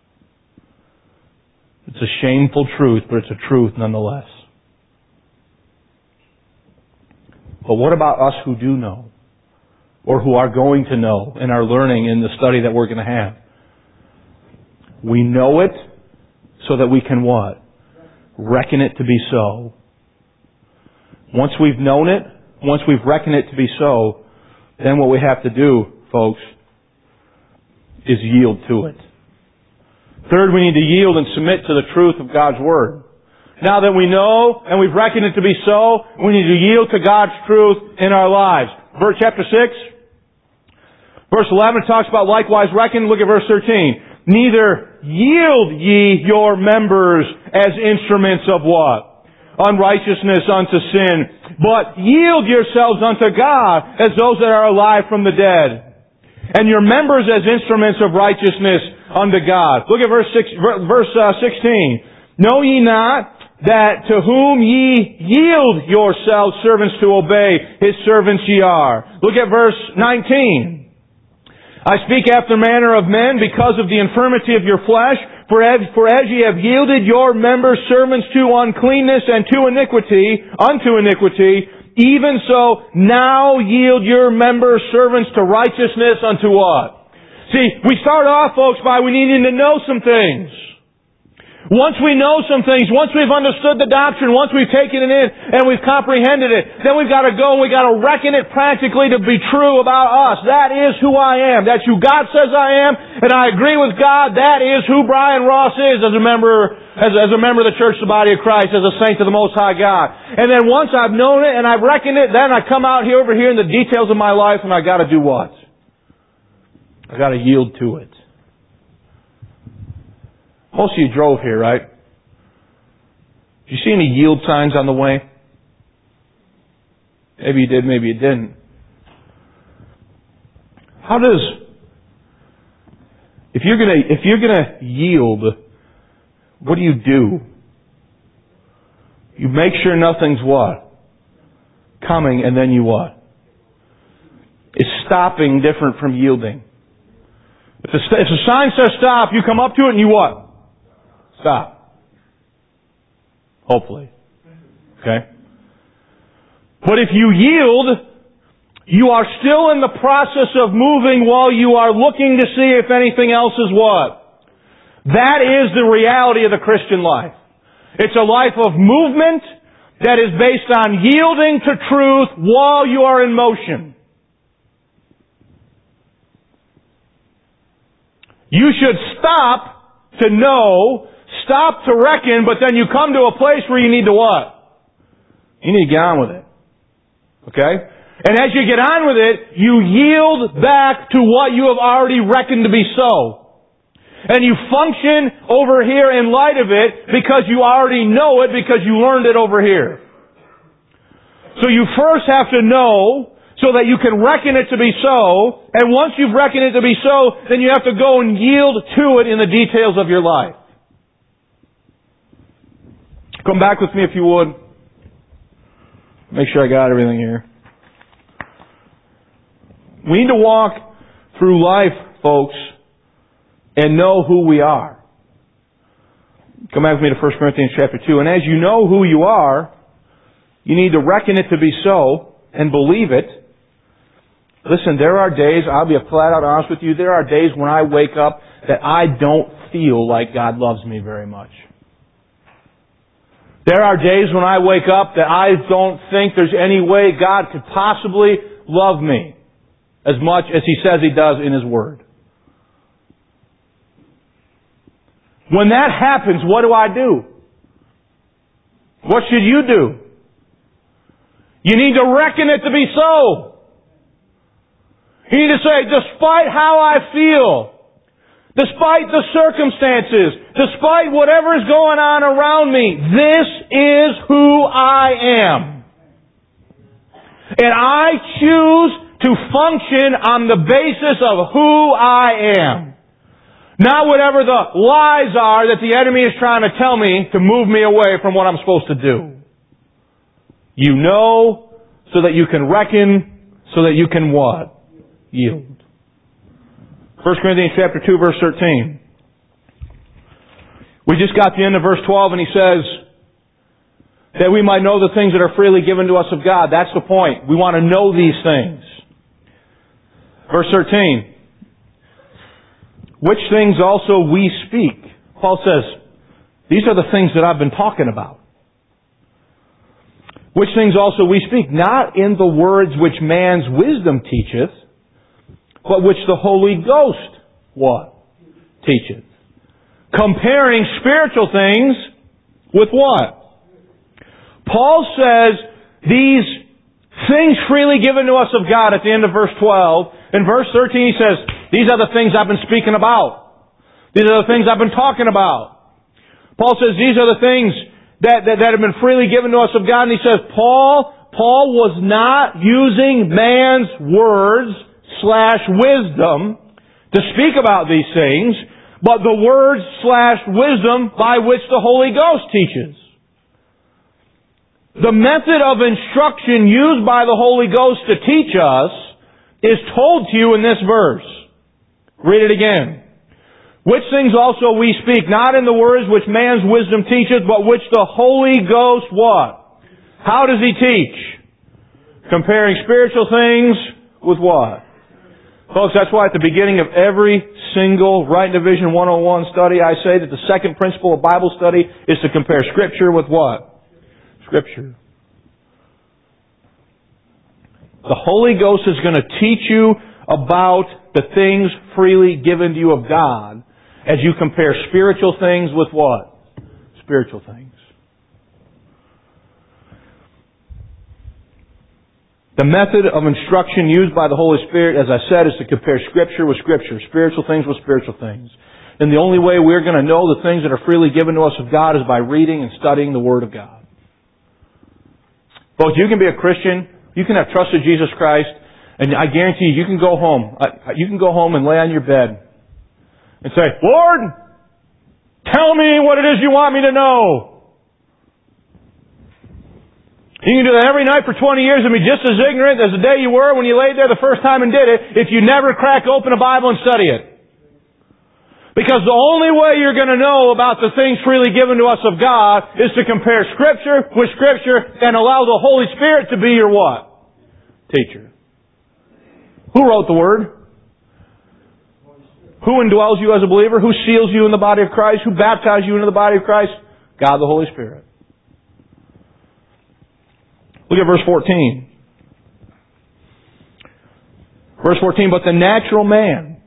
It's a shameful truth, but it's a truth nonetheless. But what about us who do know? Or who are going to know and are learning in the study that we're going to have? We know it so that we can what? Reckon it to be so. Once we've known it, once we've reckoned it to be so, then what we have to do, folks, is yield to it. Third, we need to yield and submit to the truth of God's Word. Now that we know and we've reckoned it to be so, we need to yield to God's truth in our lives. Verse chapter 6, verse 11 talks about likewise reckon. Look at verse 13. Neither yield ye your members as instruments of what? Unrighteousness unto sin, but yield yourselves unto God as those that are alive from the dead, and your members as instruments of righteousness unto God. Look at verse 16. Know ye not that to whom ye yield yourselves servants to obey, His servants ye are. Look at verse 19. I speak after manner of men because of the infirmity of your flesh, for as ye have yielded your members servants to uncleanness and to iniquity, unto iniquity, even so now yield your members servants to righteousness unto what? See, we start off, folks, by we needing to know some things. Once we know some things, once we've understood the doctrine, once we've taken it in and we've comprehended it, then we've got to go and we've got to reckon it practically to be true about us. That is who I am. That's who God says I am, and I agree with God. That is who Brian Ross is as a member of the Church of the Body of Christ, as a saint of the Most High God. And then once I've known it and I've reckoned it, then I come out here over here in the details of my life and I got to do what? I got to yield to it. Most of you drove here, right? Did you see any yield signs on the way? Maybe you did, maybe you didn't. If you're gonna yield, what do? You make sure nothing's what? coming, and then you what? Is stopping different from yielding? If the sign says stop, you come up to it and you what? Stop. Hopefully. Okay? But if you yield, you are still in the process of moving while you are looking to see if anything else is what? That is the reality of the Christian life. It's a life of movement that is based on yielding to truth while you are in motion. You should stop to know, stop to reckon, but then you come to a place where you need to what? You need to get on with it. Okay? And as you get on with it, you yield back to what you have already reckoned to be so. And you function over here in light of it because you already know it because you learned it over here. So you first have to know so that you can reckon it to be so. And once you've reckoned it to be so, then you have to go and yield to it in the details of your life. Come back with me if you would. Make sure I got everything here. We need to walk through life, folks, and know who we are. Come back with me to 1 Corinthians chapter 2. And as you know who you are, you need to reckon it to be so and believe it. Listen, there are days, I'll be flat out honest with you, there are days when I wake up that I don't feel like God loves me very much. There are days when I wake up that I don't think there's any way God could possibly love me as much as He says He does in His Word. When that happens, what do? What should you do? You need to reckon it to be so. You need to say, despite how I feel, despite the circumstances, despite whatever is going on around me, this is who I am. And I choose to function on the basis of who I am. Not whatever the lies are that the enemy is trying to tell me to move me away from what I'm supposed to do. You know so that you can reckon, so that you can what? Yield. 1 Corinthians chapter 2, verse 13. We just got to the end of verse 12 and he says that we might know the things that are freely given to us of God. That's the point. We want to know these things. Verse 13. Which things also we speak. Paul says, these are the things that I've been talking about. Which things also we speak, not in the words which man's wisdom teacheth, but which the Holy Ghost, what? Teacheth. Comparing spiritual things with what? Paul says, these things freely given to us of God at the end of verse 12. In verse 13 he says, these are the things I've been speaking about. These are the things I've been talking about. Paul says, these are the things that have been freely given to us of God. And he says, Paul was not using man's words / wisdom to speak about these things, but the words / wisdom by which the Holy Ghost teaches. The method of instruction used by the Holy Ghost to teach us is told to you in this verse. Read it again. Which things also we speak, not in the words which man's wisdom teacheth, but which the Holy Ghost what? How does He teach? Comparing spiritual things with what? Folks, that's why at the beginning of every single Right Division 101 study, I say that the second principle of Bible study is to compare Scripture with what? Scripture. The Holy Ghost is going to teach you about the things freely given to you of God as you compare spiritual things with what? Spiritual things. The method of instruction used by the Holy Spirit, as I said, is to compare Scripture with Scripture, spiritual things with spiritual things. And the only way we're going to know the things that are freely given to us of God is by reading and studying the Word of God. Folks, you can be a Christian, you can have trusted Jesus Christ, and I guarantee you can go home. You can go home and lay on your bed and say, Lord, tell me what it is you want me to know. You can do that every night for 20 years and be just as ignorant as the day you were when you laid there the first time and did it if you never crack open a Bible and study it. Because the only way you're going to know about the things freely given to us of God is to compare Scripture with Scripture and allow the Holy Spirit to be your what? Teacher. Who wrote the Word? Who indwells you as a believer? Who seals you in the body of Christ? Who baptizes you into the body of Christ? God the Holy Spirit. Look at verse 14. Verse 14, but the natural man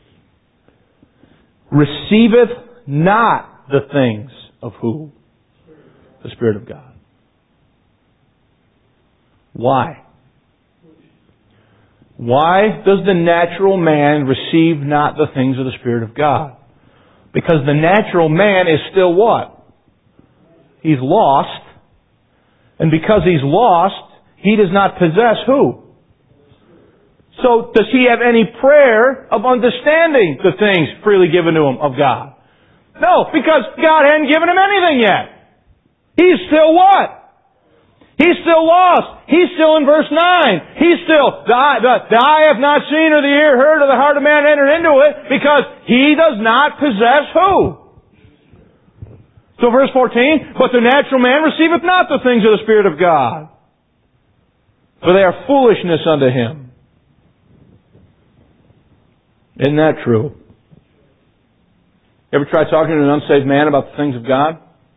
receiveth not the things of who? The Spirit of God. Why? Why does the natural man receive not the things of the Spirit of God? Because the natural man is still what? He's lost. And because he's lost, he does not possess who? So does he have any prayer of understanding the things freely given to him of God? No, because God hadn't given him anything yet. He's still what? He's still lost. He's still in verse 9. He's still, the eye hath not seen or the ear heard or the heart of man entered into it, because he does not possess who? So verse 14, but the natural man receiveth not the things of the Spirit of God, for they are foolishness unto him. Isn't that true? Ever try talking to an unsaved man about the things of God?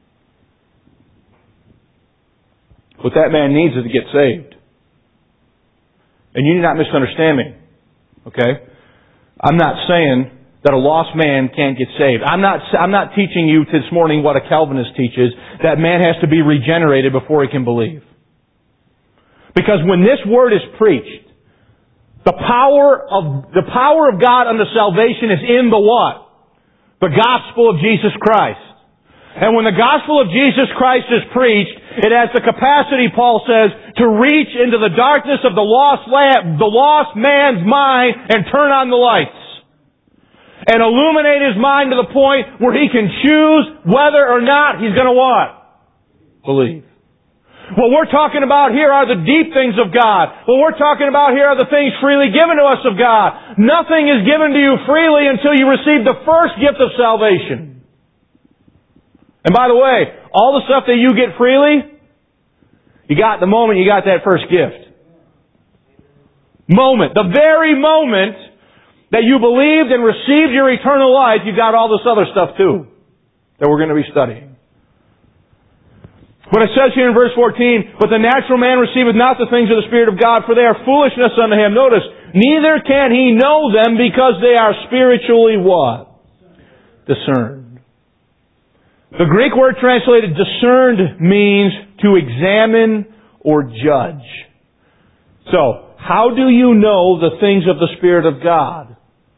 What that man needs is to get saved. And you need not misunderstand me. Okay? I'm not saying that a lost man can't get saved. I'm not teaching you this morning what a Calvinist teaches, that man has to be regenerated before he can believe. Because when this word is preached, the power of God unto salvation is in the what? The gospel of Jesus Christ. And when the gospel of Jesus Christ is preached, it has the capacity, Paul says, to reach into the darkness of the lost man's mind and turn on the lights. And illuminate his mind to the point where he can choose whether or not he's going to what? Believe. What we're talking about here are the deep things of God. What we're talking about here are the things freely given to us of God. Nothing is given to you freely until you receive the first gift of salvation. And by the way, all the stuff that you get freely, you got the moment you got that first gift. Moment. The very moment that you believed and received your eternal life, you got all this other stuff too that we're going to be studying. But it says here in verse 14, but the natural man receiveth not the things of the Spirit of God, for they are foolishness unto him. Notice, neither can he know them because they are spiritually what? Discerned. The Greek word translated discerned means to examine or judge. So, how do you know the things of the Spirit of God?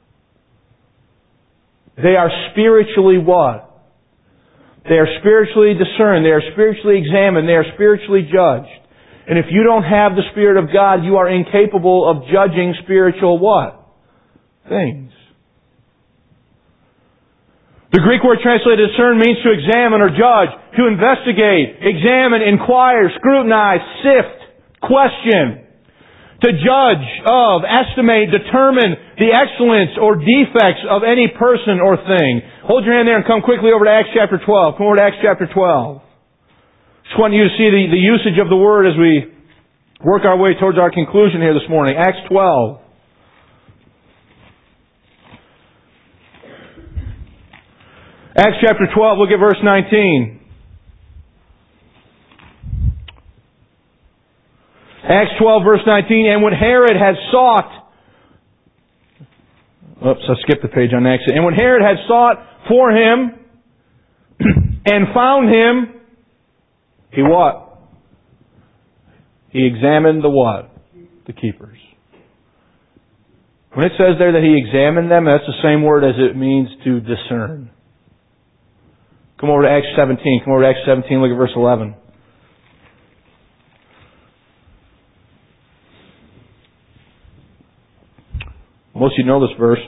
They are spiritually what? They are spiritually discerned. They are spiritually examined. They are spiritually judged. And if you don't have the Spirit of God, you are incapable of judging spiritual what? Things. The Greek word translated discern means to examine or judge, to investigate, examine, inquire, scrutinize, sift, question. To judge of, estimate, determine the excellence or defects of any person or thing. Hold your hand there and come quickly over to Acts chapter 12. Come over to Acts chapter 12. Just want you to see the usage of the word as we work our way towards our conclusion here this morning. Acts 12. Acts chapter 12, look at verse 19. Acts 12 verse 19, and when Herod had sought, I skipped the page on accident. And when Herod had sought for him and found him, he what? He examined the what? The keepers. When it says there that he examined them, that's the same word as it means to discern. Come over to Acts 17. Come over to Acts 17, look at verse 11. Most of you know this verse.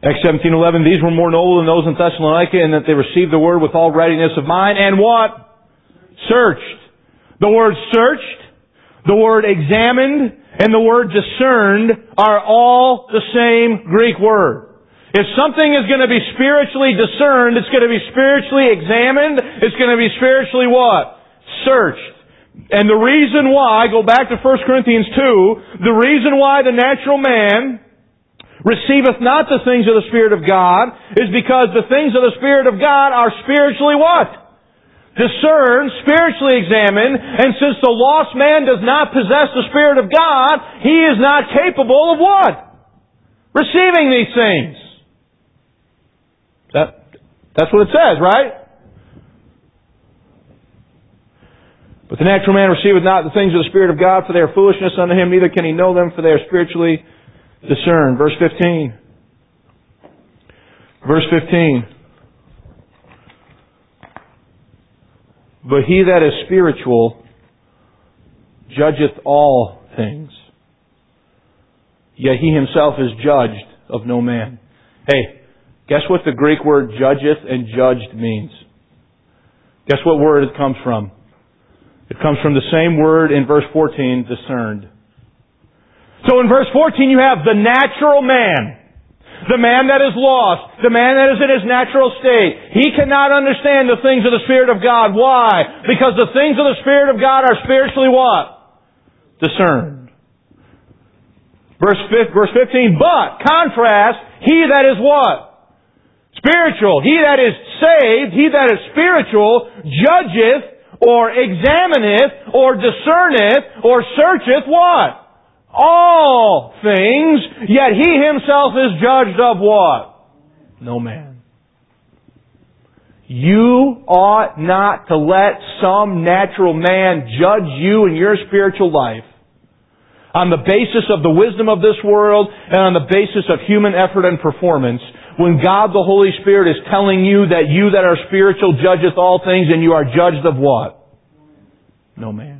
Acts 17:11, these were more noble than those in Thessalonica in that they received the word with all readiness of mind and what? Searched. The word searched, the word examined, and the word discerned are all the same Greek word. If something is going to be spiritually discerned, it's going to be spiritually examined, it's going to be spiritually what? Searched. And the reason why, go back to 1 Corinthians 2, the reason why the natural man receiveth not the things of the Spirit of God is because the things of the Spirit of God are spiritually what? Discerned, spiritually examined, and since the lost man does not possess the Spirit of God, he is not capable of what? Receiving these things. That's what it says, right? But the natural man receiveth not the things of the Spirit of God, for they are foolishness unto him, neither can he know them, for they are spiritually discerned. Verse 15. Verse 15. But he that is spiritual judgeth all things, yet he himself is judged of no man. Hey, guess what the Greek word judgeth and judged means? Guess what word it comes from? It comes from the same word in verse 14, discerned. So in verse 14 you have the natural man. The man that is lost. The man that is in his natural state. He cannot understand the things of the Spirit of God. Why? Because the things of the Spirit of God are spiritually what? Discerned. Verse 15, but, contrast, he that is what? Spiritual. He that is saved, he that is spiritual, judgeth or examineth, or discerneth, or searcheth what? All things, yet he himself is judged of what? No man. You ought not to let some natural man judge you in your spiritual life on the basis of the wisdom of this world and on the basis of human effort and performance, when God the Holy Spirit is telling you that you that are spiritual judgeth all things, and you are judged of what? No man.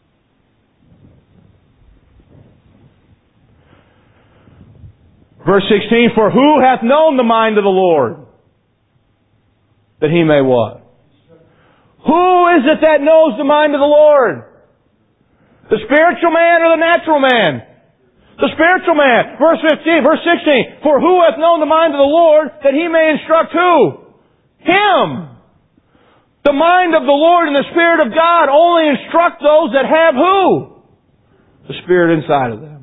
Verse 16, for who hath known the mind of the Lord? That he may what? Who is it that knows the mind of the Lord? The spiritual man or the natural man? The spiritual man. Verse 16, for who hath known the mind of the Lord that he may instruct who? Him. The mind of the Lord and the Spirit of God only instruct those that have who? The Spirit inside of them.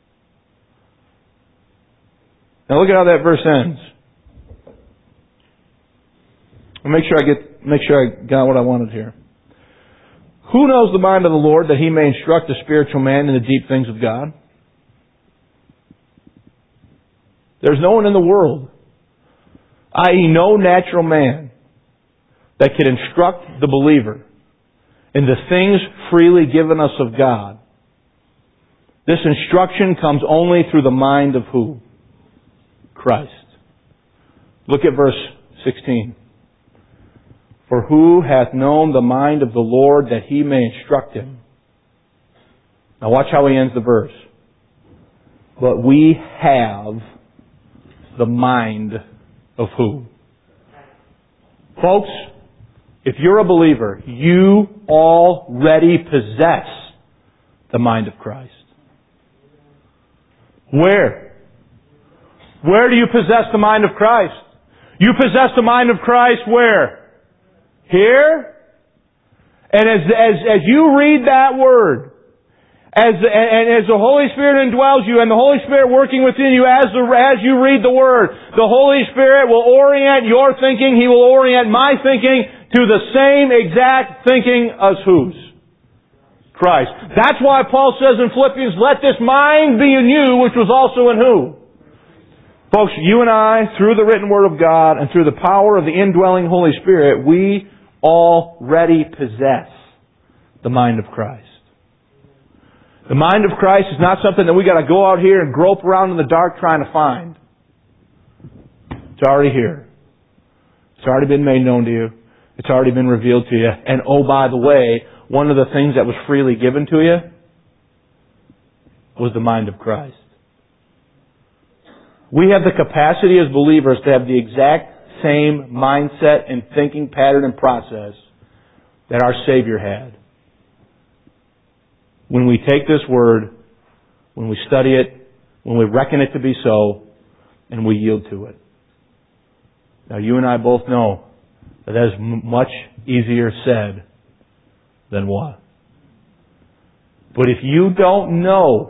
Now look at how that verse ends. I'll make sure I got what I wanted here. Who knows the mind of the Lord that he may instruct the spiritual man in the deep things of God? There's no one in the world, i.e. no natural man, that can instruct the believer in the things freely given us of God. This instruction comes only through the mind of who? Christ. Look at verse 16. For who hath known the mind of the Lord that he may instruct him? Now watch how he ends the verse. But we have the mind of who? Folks, if you're a believer, you already possess the mind of Christ. Where? Where do you possess the mind of Christ? You possess the mind of Christ where? Here? And as you read that Word, as the Holy Spirit indwells you, and the Holy Spirit working within you as you read the Word, the Holy Spirit will orient your thinking, He will orient my thinking to the same exact thinking as whose? Christ. That's why Paul says in Philippians, let this mind be in you, which was also in who? Folks, you and I, through the written Word of God and through the power of the indwelling Holy Spirit, we already possess the mind of Christ. The mind of Christ is not something that we got to go out here and grope around in the dark trying to find. It's already here. It's already been made known to you. It's already been revealed to you. And oh, by the way, one of the things that was freely given to you was the mind of Christ. We have the capacity as believers to have the exact same mindset and thinking pattern and process that our Savior had. When we take this Word, when we study it, when we reckon it to be so, and we yield to it. Now you and I both know that is much easier said than what. But if you don't know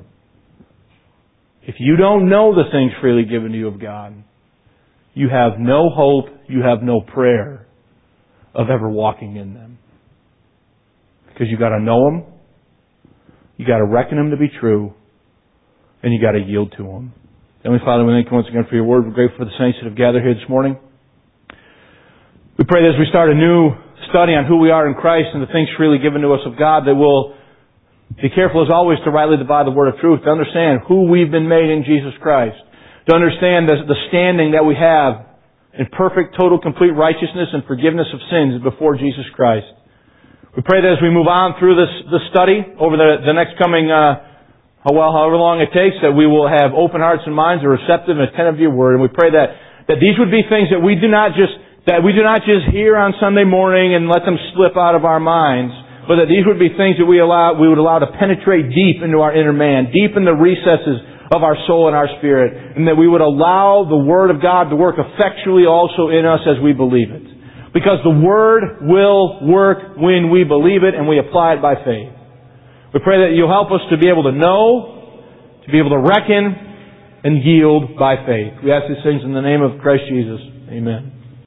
the things freely given to you of God, you have no hope, you have no prayer of ever walking in them. Because you got to know them, you got to reckon them to be true, and you got to yield to them. Heavenly Father, we thank you once again for your word. We're grateful for the saints that have gathered here this morning. We pray that as we start a new study on who we are in Christ and the things freely given to us of God, that we'll be careful as always to rightly divide the word of truth, to understand who we've been made in Jesus Christ, to understand the standing that we have in perfect, total, complete righteousness and forgiveness of sins before Jesus Christ. We pray that as we move on through this study over the next coming however long it takes, that we will have open hearts and minds, are receptive and attentive to your word. And we pray that these would be things that we do not just hear on Sunday morning and let them slip out of our minds, but that these would be things that we would allow to penetrate deep into our inner man, deep in the recesses of our soul and our spirit, and that we would allow the Word of God to work effectually also in us as we believe it. Because the Word will work when we believe it and we apply it by faith. We pray that you'll help us to be able to know, to be able to reckon, and yield by faith. We ask these things in the name of Christ Jesus. Amen.